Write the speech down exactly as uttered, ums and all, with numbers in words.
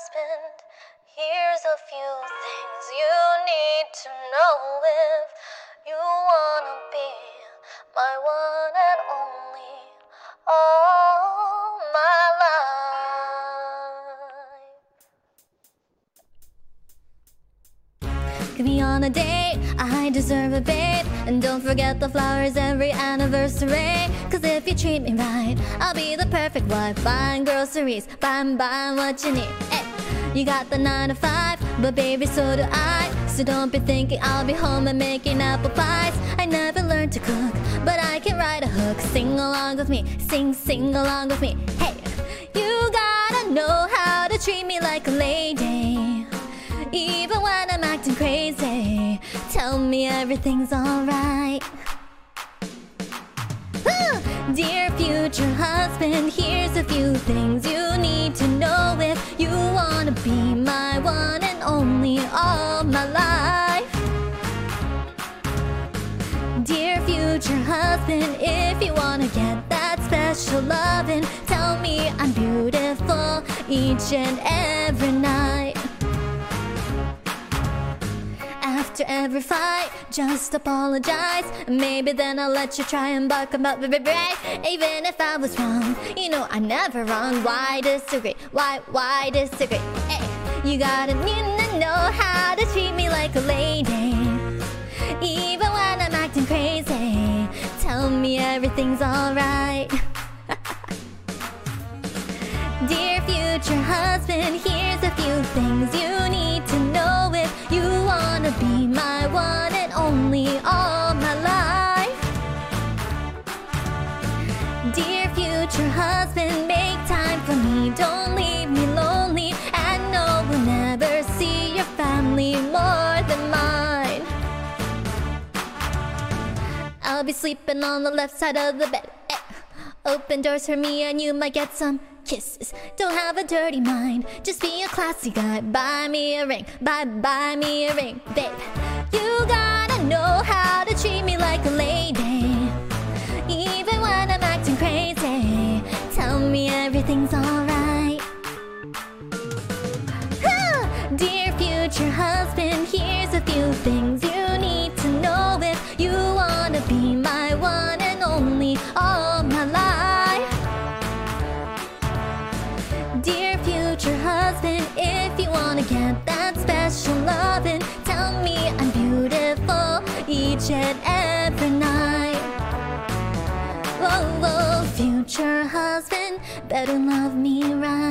husband, here's a few things you need to know if you wanna be my one and only all my life. Get me on a date, I deserve a babe. And don't forget the flowers every anniversary. Cause if you treat me right, I'll be the perfect wife. Buying groceries, buying, buying what you need. Hey, you got the nine to five, but baby so do I. So don't be thinking I'll be home and making apple pies. I never learned to cook, but I can write a hook. Sing along with me, sing, sing along with me. Hey, you gotta know how to treat me like a lady, even when I'm acting crazy. Tell me everything's alright. Dear future husband, here's a few things you need to know if you wanna be my one and only all my life. Dear future husband, if you wanna get that special loving, tell me I'm beautiful each and every night. After every fight, just apologize. Maybe then I'll let you try and bark about baby right. Even if I was wrong, you know I'm never wrong. Why disagree? Why, why disagree? Hey, you gotta need to know how to treat me like a lady, even when I'm acting crazy. Tell me everything's alright. Dear future husband, here's a few things you need to know if you wanna be my one and only all my life. Dear future husband, make time for me, don't leave me lonely. And no, we'll never see your family more than mine. I'll be sleeping on the left side of the bed. Eh. Open doors for me and you might get some kisses. Don't have a dirty mind, just be a classy guy. Buy me a ring, buy, buy me a ring. Babe, you gotta know how to treat me like a lady, even when I'm acting crazy. Tell me everything's alright. Dear future husband, here's a few things you need to know if you wanna be my one and only all my life. Dear future husband, if you wanna get that special loving, tell me I'm beautiful each and every night. Whoa, whoa, future husband, better love me right.